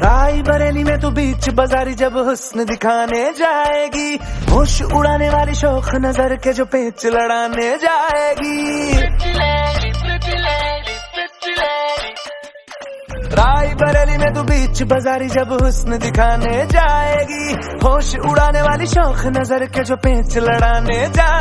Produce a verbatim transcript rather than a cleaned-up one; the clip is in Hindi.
राई बरेली में तू बीच बाजारी जब हुस्न दिखाने जाएगी, होश उड़ाने वाली शौक नजर के जो पेच लड़ाने जाएगी। राई बरेली में तू बीच बाजारी जब हुस्न दिखाने जाएगी, होश उड़ाने वाली शौक नजर के जो पेच लड़ाने जाएगी।